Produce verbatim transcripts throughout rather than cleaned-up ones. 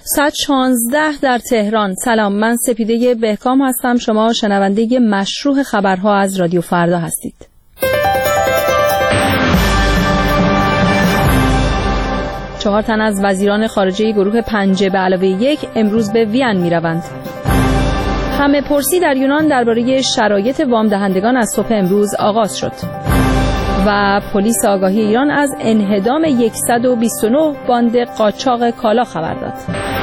ساعت شانزده در تهران. سلام، من سپیده بهکام هستم. شما شنونده مشروع خبرها از رادیو فردا هستید. چهار تن از وزیران خارجه گروه پنج به علاوه یک امروز به وین می روند. همه پرسی در یونان درباره شرایط وام دهندگان از صبح امروز آغاز شد. و پلیس آگاهی ایران از انهدام صد و بیست و نه باند قاچاق کالا خبر داد.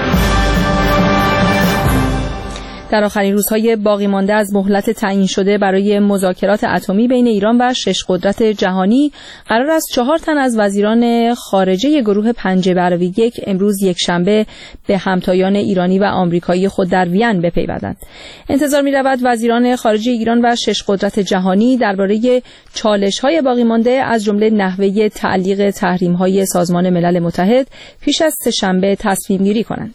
در آخرین روزهای باقی مانده از مهلت تعیین شده برای مذاکرات اتمی بین ایران و شش قدرت جهانی، قرار است چهار تن از وزیران خارجه گروه پنج به علاوه یک امروز یک شنبه به همتایان ایرانی و آمریکایی خود در وین بپیوندند. انتظار می‌رود وزیران خارجه ایران و شش قدرت جهانی درباره چالش‌های باقی مانده از جمله نحوه تعلیق تحریم‌های سازمان ملل متحد پیش از سه‌شنبه تصمیم گیری کنند.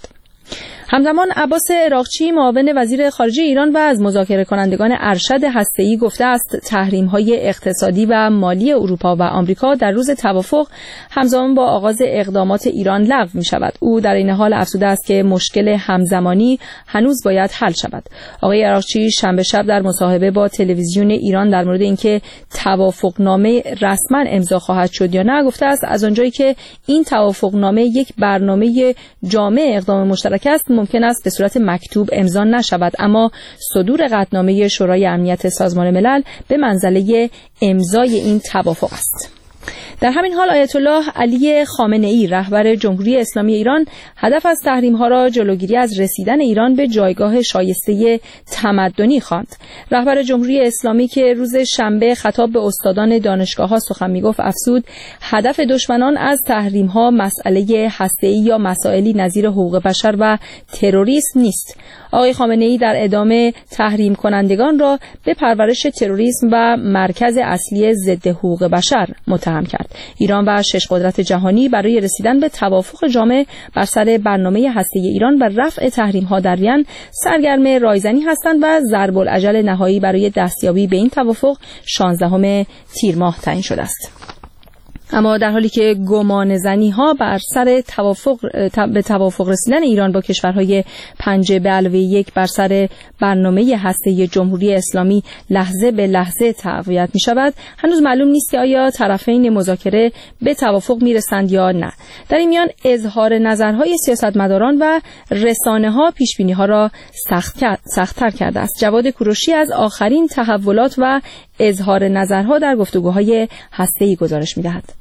همزمان عباس عراقچی معاون وزیر خارجه ایران و از مذاکره کنندگان ارشد هسته‌ای گفته است تحریم‌های اقتصادی و مالی اروپا و آمریکا در روز توافق همزمان با آغاز اقدامات ایران لغو می‌شود. او در این حال افزوده است که مشکل همزمانی هنوز باید حل شود. آقای عراقچی شنبه شب در مصاحبه با تلویزیون ایران در مورد اینکه توافقنامه رسما امضا خواهد شد یا نه گفته است از آنجایی که این توافقنامه یک برنامه جامع اقدام مشترک است، ممکن است به صورت مکتوب امضا نشود، اما صدور قطعنامه شورای امنیت سازمان ملل به منزله امضای این توافق است. در همین حال آیت الله علی خامنه ای رهبر جمهوری اسلامی ایران هدف از تحریم‌ها را جلوگیری از رسیدن ایران به جایگاه شایسته تمدنی خواند. رهبر جمهوری اسلامی که روز شنبه خطاب به استادان دانشگاه‌ها سخن می‌گفت افزود هدف دشمنان از تحریم‌ها مسئله هسته‌ای یا مسائلی نظیر حقوق بشر و تروریسم نیست. آقای خامنه‌ای در ادامه تحریم کنندگان را به پرورش تروریسم و مرکز اصلی ضد حقوق بشر متهم کرد. ایران و شش قدرت جهانی برای رسیدن به توافق جامع بر سر برنامه هسته‌ای ایران و رفع تحریم‌ها در وین سرگرم رایزنی هستند و ضرب الاجل نهایی برای دستیابی به این توافق شانزدهم تیر ماه تعیین شده است. اما در حالی که گمان زنی ها بر سر توافق به توافق رسیدن ایران با کشورهای پنج به علاوه یک بر سر برنامه هسته‌ای جمهوری اسلامی لحظه به لحظه تقویت می شود، هنوز معلوم نیست که آیا طرفین مذاکره به توافق می رسند یا نه. در این میان اظهار نظرهای سیاستمداران و رسانه ها پیش بینی ها را سخت‌تر کرده است. جواد کوروشی از آخرین تحولات و اظهار نظرها در گفتگوهای هسته‌ای گزارش می دهد.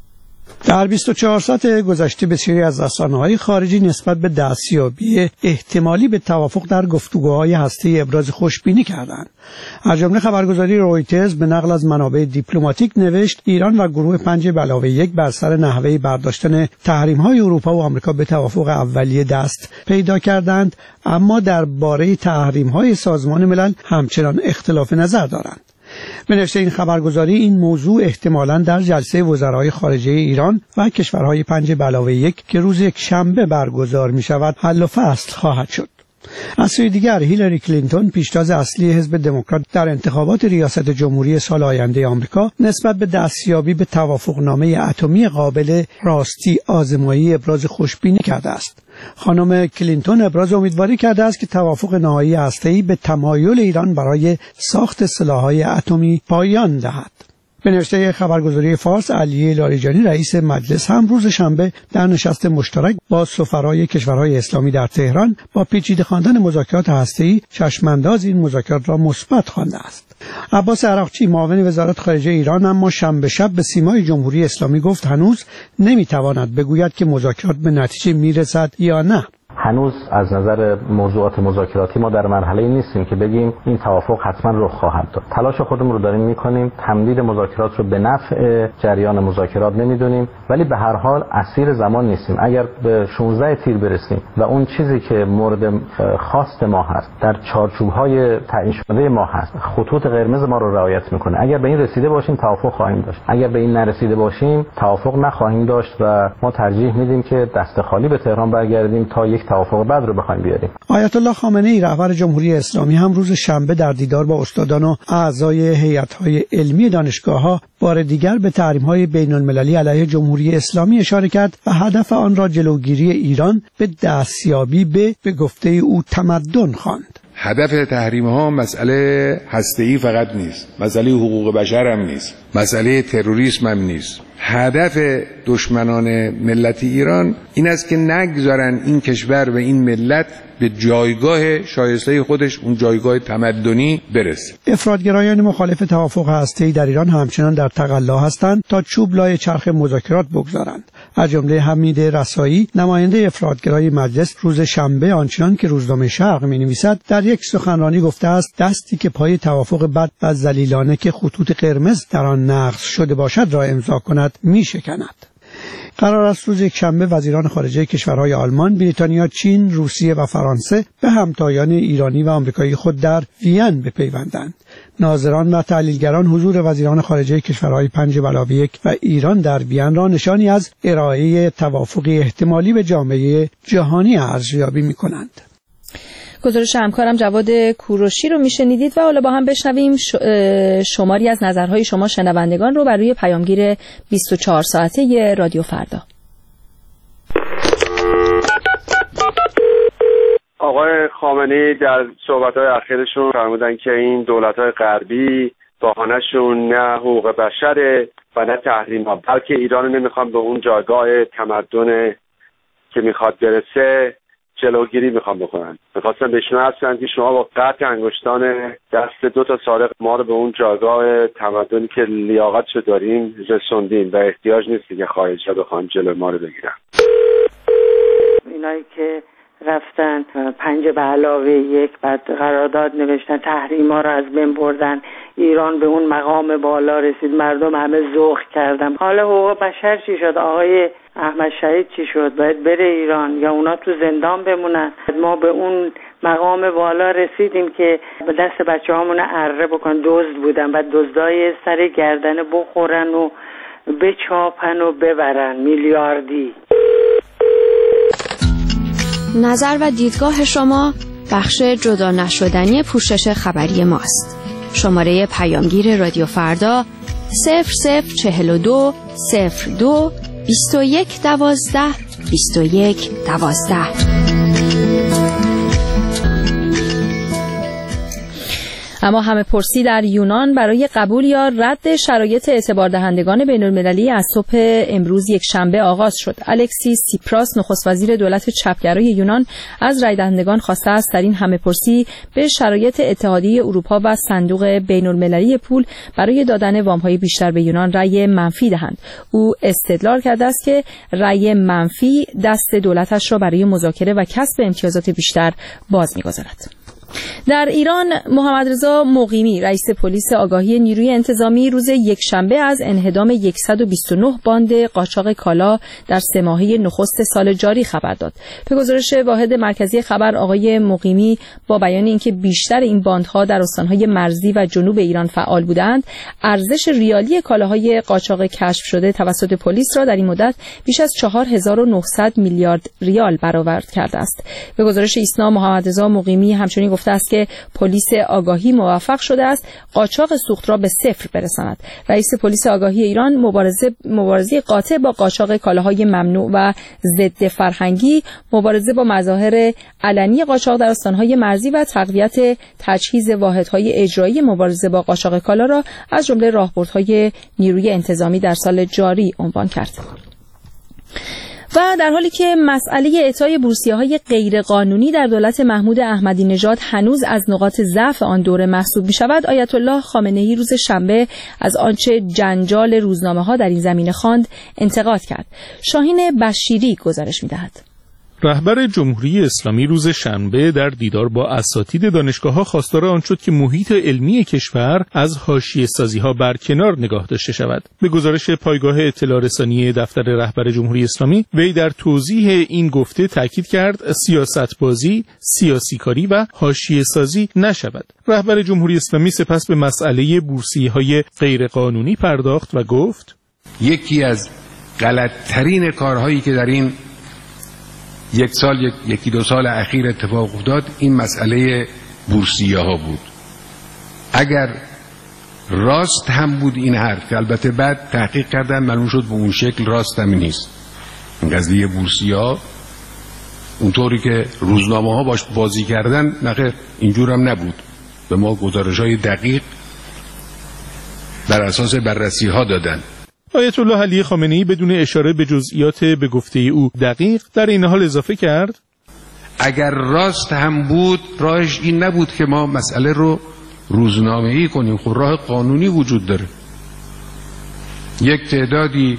در بیست و چهار ساعت گذشته بسیاری از رسانه‌های خارجی نسبت به دستیابی احتمالی به توافق در گفتگوهای هسته‌ای ابراز خوشبینی کردند. از جمله خبرگزاری رویترز به نقل از منابع دیپلماتیک نوشت ایران و گروه پنج به علاوه یک بر سر نحوه برداشتن تحریم‌های اروپا و آمریکا به توافق اولیه دست پیدا کردند، اما درباره تحریم‌های سازمان ملل همچنان اختلاف نظر دارند. به نوشته این خبرگزاری این موضوع احتمالاً در جلسه وزرای خارجه ایران و کشورهای پنج به علاوه یک که روز یک شنبه برگزار می شود حل و فصل خواهد شد. از سوی دیگر هیلاری کلینتون پیشتاز اصلی حزب دموکرات در انتخابات ریاست جمهوری سال آینده آمریکا نسبت به دستیابی به توافقنامه اتمی قابل راستی آزمایی ابراز خوشبینی کرده است. خانم کلینتون ابراز امیدواری کرده است که توافق نهایی هسته‌ای به تمایل ایران برای ساخت سلاح‌های اتمی پایان دهد. به نوشته خبرگزاری فارس، علی لاریجانی رئیس مجلس هم روز شنبه در نشست مشترک با سفرای کشورهای اسلامی در تهران با پیچیده خواندن مذاکرات هسته‌ای چشمانداز این مذاکرات را مثبت خوانده است. عباس عراقچی معاون وزارت خارجه ایران اما شنبه شب به سیمای جمهوری اسلامی گفت هنوز نمیتواند بگوید که مذاکرات به نتیجه میرسد یا نه. هنوز از نظر موضوعات مذاکراتی ما در مرحله نیستیم که بگیم این توافق حتما رخ خواهد داد. تلاش خودمون رو داریم میکنیم، تمدید مذاکرات رو به نفع جریان مذاکرات نمیدونیم، ولی به هر حال اسیر زمان نیستیم. اگر به شانزده تیر برسیم و اون چیزی که مورد خواست ما هست در چارچوب‌های تعیین شده ما هست، خطوط قرمز ما رو رعایت میکنه، اگر به این رسیده باشیم توافق خواهیم داشت. اگر به این نرسیده باشیم توافق نخواهیم داشت و ما ترجیح میدیم که دست خالی به تهران برگردیم تا یک توافق بعد رو بخوایم بیاریم. آیت الله خامنه‌ای رهبر جمهوری اسلامی هم روز شنبه در دیدار با استادان و اعضای هیئت‌های علمی دانشگاه‌ها بار دیگر به تحریم‌های بین‌المللی علیه جمهوری اسلامی اشاره کرد و هدف آن را جلوگیری ایران به دستیابی به به گفته او تمدن خواند. هدف تحریم ها مسئله هسته‌ای فقط نیست، مسئله حقوق بشر هم نیست، مسئله تروریسم هم نیست. هدف دشمنان ملت ایران این است که نگذارن این کشور و این ملت به جایگاه شایسته خودش، اون جایگاه تمدنی برسه. افراطگرایان مخالف توافق هسته‌ای در ایران همچنان در تقلا هستند تا چوب لای چرخ مذاکرات بگذارند. از جمله حمید رسایی، نماینده افراطگرای مجلس، روز شنبه آنچنان که روزنامه شرق می‌نویسد در یک سخنرانی گفته است دستی که پای توافق بد و ذلیلانه که خطوط قرمز در آن نقض شده باشد را امضا کند می‌شکند. قرار است روز یکشنبه وزیران خارجه کشورهای آلمان، بریتانیا، چین، روسیه و فرانسه به همتایان ایرانی و آمریکایی خود در وین بپیوندند. ناظران و تحلیلگران حضور وزیران خارجه کشورهای پنج به علاوه یک و ایران در وین را نشانی از ارائه توافقی احتمالی به جامعه جهانی ارزیابی می‌کنند. گزارش همکارم جواد کوروشی رو میشنیدید و حالا با هم بشنویم شماری از نظرهای شما شنوندگان رو بر روی پیامگیر بیست و چهار ساعته رادیو فردا. آقای خامنه‌ای در صحبت‌های اخیرشون فرمودن که این دولت‌های غربی بهانه‌شون نه حقوق بشره و نه تحریم‌ها، بلکه ایران رو نمیخوان به اون جایگاه تمدن که میخواد برسه جلوگیری میخوام بکنن. میخواستم به شما هستن که شما با قطع انگشتان دست دو تا سارق ما رو به اون جایگاه تمدنی که لیاقتشو داریم رسوندین و احتیاج نیست که خارجی‌ها بخوان جلو ما رو بگیرن. اینایی که رفتن پنج به علاوه یک بعد قرارداد نوشتن، تحریما رو از بین بردن، ایران به اون مقام بالا رسید، مردم همه ذوق کردن. حالا حقوق بشر چی شد؟ آقای احمد شهید چی شد؟ باید بره ایران یا اونا تو زندان بمونن؟ ما به اون مقام بالا رسیدیم که به دست بچه هامون اره بکن، دزد بودن و دزدای سر گردن بخورن و بچاپن و ببرن میلیاردی. نظر و دیدگاه شما بخش جدا نشدنی پوشش خبری ماست. شماره پیامگیر رادیو فردا صفر صفر چهل و دو صفر دو بیست و یک دوازده بیست و یک دوازده. اما همه پرسی در یونان برای قبول یا رد شرایط اعتبار دهندگان بین‌المللی از صبح امروز یک شنبه آغاز شد. الکسیس سیپراس نخست وزیر دولت چپگرای یونان از رای دهندگان خواسته است در این همه پرسی به شرایط اتحادیه اروپا و صندوق بین‌المللی پول برای دادن وام‌های بیشتر به یونان رای منفی دهند. او استدلال کرده است که رای منفی دست دولتش را برای مذاکره و کسب امتیازات بیشتر باز می‌گذارد. در ایران محمد رضا مقیمی رئیس پلیس آگاهی نیروی انتظامی روز یکشنبه از انهدام صد و بیست و نه باند قاچاق کالا در سه ماهه نخست سال جاری خبر داد. به گزارش واحد مرکزی خبر، آقای مقیمی با بیان اینکه بیشتر این باندها در استانهای مرزی و جنوب ایران فعال بودند، ارزش ریالی کالاهای قاچاق کشف شده توسط پلیس را در این مدت بیش از چهار هزار و نهصد میلیارد ریال برآورد کرده است. به گزارش ایسنا، محمد رضا مقیمی همچنین گفته است که پلیس آگاهی موفق شده است قاچاق سوخت را به صفر برساند. رئیس پلیس آگاهی ایران مبارزه مبارزه قاطع با قاچاق کالاهای ممنوع و ضد فرهنگی، مبارزه با مظاهر علنی قاچاق در استانهای مرزی و تقویت تجهیز واحدهای اجرایی مبارزه با قاچاق کالا را از جمله راهبردهای نیروی انتظامی در سال جاری عنوان کرد. و در حالی که مسئله اعطای بورسیه‌های غیرقانونی در دولت محمود احمدی نژاد هنوز از نقاط ضعف آن دوره محسوب می‌شود، آیت الله خامنه‌ای روز شنبه از آنچه جنجال روزنامه‌ها در این زمینه خواند انتقاد کرد. شاهین بشیری گزارش می‌دهد. رهبر جمهوری اسلامی روز شنبه در دیدار با اساتید دانشگاه‌ها خواستار آن شد که محیط علمی کشور از حاشیه‌سازی‌ها برکنار نگاه داشته شود. به گزارش پایگاه اطلاع رسانی دفتر رهبر جمهوری اسلامی، وی در توضیح این گفته تاکید کرد سیاست‌بازی، سیاسی‌کاری و حاشیه‌سازی نشود. رهبر جمهوری اسلامی سپس به مسئله بورسیه‌های غیرقانونی پرداخت و گفت: یکی از غلط‌ترین کارهایی که در این یک سال یک، یکی دو سال اخیر اتفاق افتاد این مسئله بورسیه ها بود. اگر راست هم بود این حرف، البته بعد تحقیق کردن معلوم شد به اون شکل راست هم نیست. این قضیه بورسیه ها اونطوری که روزنامه ها باش بازی کردن نخیر اینجور هم نبود. به ما گزارش های دقیق بر اساس بررسی ها دادن. آیت الله علی خامنه‌ای بدون اشاره به جزئیات به گفته او دقیق در این حال اضافه کرد اگر راست هم بود راهش این نبود که ما مسئله رو روزنامه‌ای کنیم. خب راه قانونی وجود داره. یک تعدادی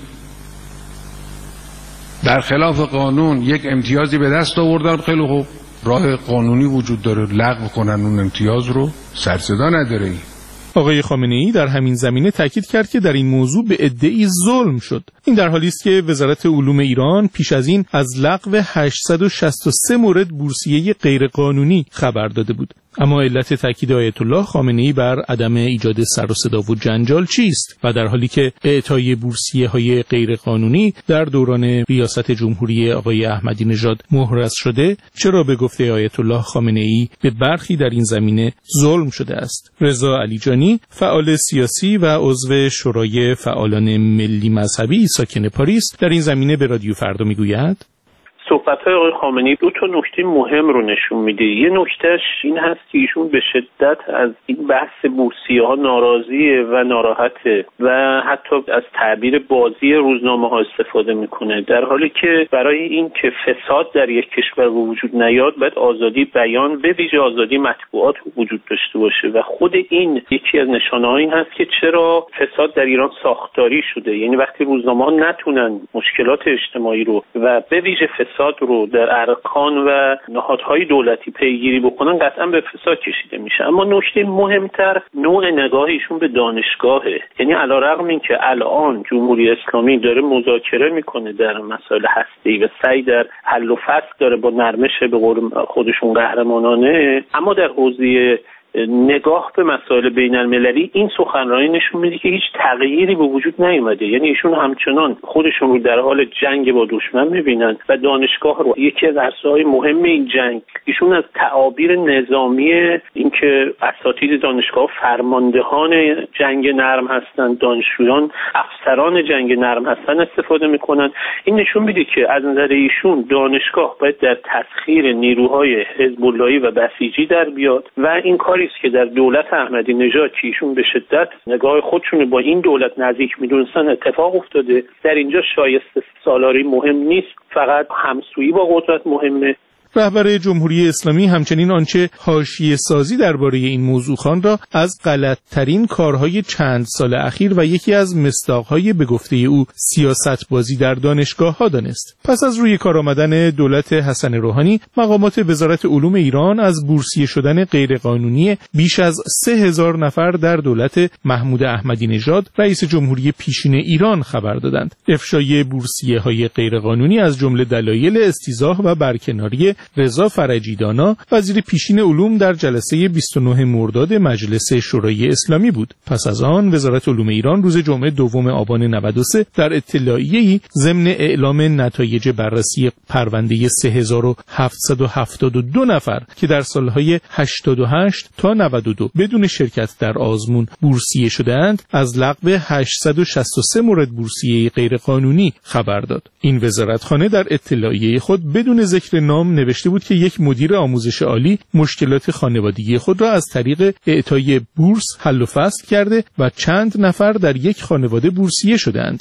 در خلاف قانون یک امتیازی به دست آوردن، خیلی خوب راه قانونی وجود داره، لغو کنن اون امتیاز رو، سر صدا نداره. آقای خامنه‌ای در همین زمینه تاکید کرد که در این موضوع به عده‌ای ظلم شد. این در حالی است که وزارت علوم ایران پیش از این از لغو هشتصد و شصت و سه مورد بورسیه غیرقانونی خبر داده بود. اما علت تاکید آیت الله خامنه‌ای بر عدم ایجاد سر و صدا و جنجال چیست؟ و در حالی که اعطای بورسیه‌های غیرقانونی در دوران ریاست جمهوری آقای احمدی نژاد مهرس شده، چرا به گفته آیت الله خامنه‌ای به برخی در این زمینه ظلم شده است؟ رضا علیجانی، فعال سیاسی و عضو شورای فعالان ملی مذهبی ساکن پاریس، در این زمینه به رادیو فردا میگوید: صحبت‌های آقای خامنه‌ای دو تا نکته مهم رو نشون میده. یه نکتهش این هست که ایشون به شدت از این بحث بورسیه‌ها ناراضیه و ناراحته و حتی از تعبیر بازی روزنامه‌ها استفاده میکنه، در حالی که برای این که فساد در یک کشور وجود نیاد باید آزادی بیان به ویژه آزادی مطبوعات وجود داشته باشه و خود این یکی از نشانه‌های این هست که چرا فساد در ایران ساختاری شده. یعنی وقتی روزنامه‌ها نتونن مشکلات اجتماعی رو و به ویژه فساد رو در ارکان و نهادهای دولتی پیگیری بکنن قطعا به فساد کشیده میشه. اما نکته مهمتر نوع نگاهشون به دانشگاهه. یعنی علیرغم اینکه الان جمهوری اسلامی داره مذاکره میکنه در مسائل هسته‌ای و سعی در حل و فصل داره با نرمش به قول خودشون قهرمانانه، اما در حوزه نگاه به مسائل بین المللی این سخنرانی نشون میده که هیچ تغییری به وجود نیومده. یعنی ایشون همچنان خودشون رو در حال جنگ با دشمن میبینن و دانشگاه رو یکی از عرصه‌های مهم این جنگ، ایشون از تعابیر نظامی اینکه اساتید دانشگاه فرماندهان جنگ نرم هستن، دانشجویان افسران جنگ نرم هستن استفاده میکنن. این نشون میده که از نظر ایشون دانشگاه باید در تسخیر نیروهای حزب اللهی و بسیجی در بیاد و این کاری است که در دولت احمدی نژاد که ایشون به شدت نگاه خودشون با این دولت نزدیک میدونستن اتفاق افتاده. در اینجا شایسته سالاری مهم نیست، فقط همسویی با قدرت مهمه. رهبر جمهوری اسلامی همچنین آنچه حاشیه سازی درباره این موضوع خوان را از غلط‌ترین کارهای چند سال اخیر و یکی از مصداق‌های به گفته او سیاست بازی در دانشگاه‌ها دانست. پس از روی کار آمدن دولت حسن روحانی، مقامات وزارت علوم ایران از بورسیه شدن غیرقانونی بیش از سه هزار نفر در دولت محمود احمدی نژاد رئیس جمهوری پیشین ایران خبر دادند. افشای بورسیه‌های غیرقانونی از جمله دلایل استیضاح و برکناری رضا فرجیدانا وزیر پیشین علوم در جلسه بیست و نه مرداد مجلس شورای اسلامی بود. پس از آن وزارت علوم ایران روز جمعه دوم آبان نود و سه در اطلاعیه‌ای ضمن اعلام نتایج بررسی پرونده سه هزار و هفتصد و هفتاد و دو نفر که در سالهای هشتاد و هشت تا نود و دو بدون شرکت در آزمون بورسیه شده‌اند از لغو هشتصد و شصت و سه مورد بورسیه غیرقانونی خبر داد. این وزارتخانه در اطلاعیه خود بدون ذکر نام نوشته بود که یک مدیر آموزش عالی مشکلات خانوادگی خود را از طریق اعطای بورس حل و فصل کرده و چند نفر در یک خانواده بورسیه شدند.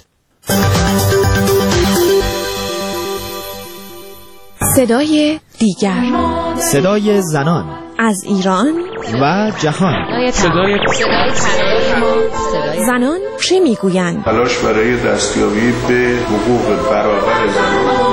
صدای دیگر، صدای زنان از ایران و جهان، صدای زنان چه میگویند؟ تلاش برای دستیابی به حقوق برابر زنان.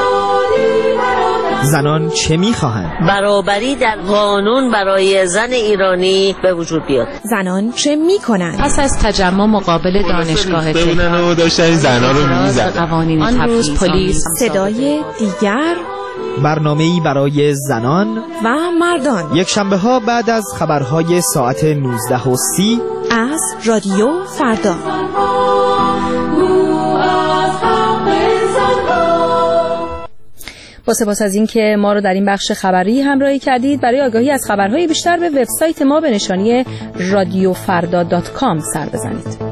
زنان چه میخواهند؟ برابری در قانون برای زن ایرانی به وجود بیاد. زنان چه میکنند؟ پس از تجمع مقابل دانشگاه تهران داشتن زنان رو میزدن. آن روز پلیس. صدای دیگر، برنامه‌ای برای زنان و مردان، یک شنبه ها بعد از خبرهای ساعت نوزده و سی از رادیو فردا. با سپاس از اینکه ما رو در این بخش خبری همراهی کردید. برای آگاهی از خبرهای بیشتر به وبسایت ما به نشانی رادیو فردا دات کام سر بزنید.